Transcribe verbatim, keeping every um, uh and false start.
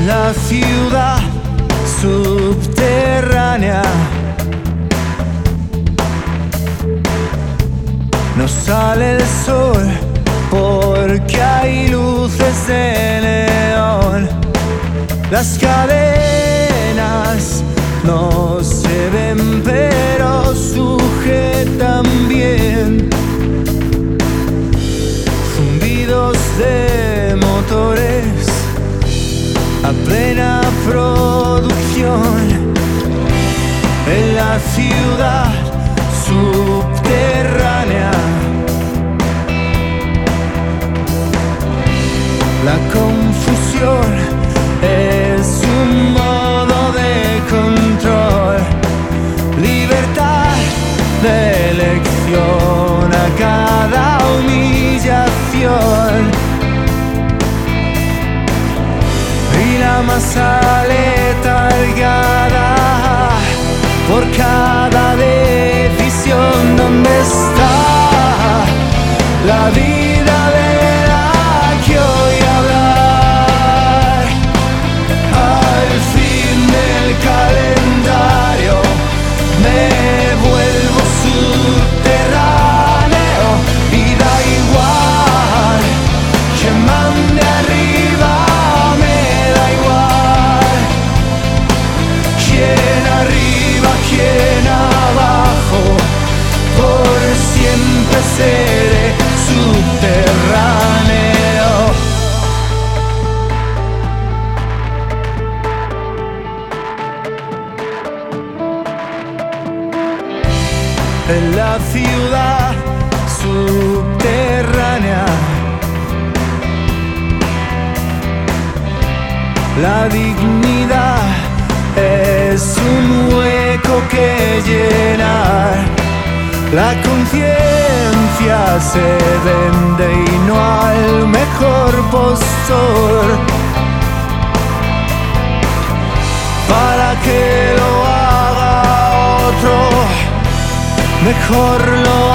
La ciudad subterránea no sale el sol porque hay luces de neón. Las cadenas no se ven pero sujetan bien. Zumbidos de motores a plena producción en la ciudad subterránea. La confusión es un modo de control, libertad de elección a cada humillación. Y la masa letargada por cada decisión. ¿Dónde está la vida de la que hoy hablar? Al fin del calendario me vuelvo subterráneo y da igual que mande arriba. Quien arriba, quien abajo, por siempre seré subterráneo. En la ciudad subterránea, la dignidad es un hueco que llenar. La conciencia se vende y no al mejor postor. Para que lo haga otro, mejor lo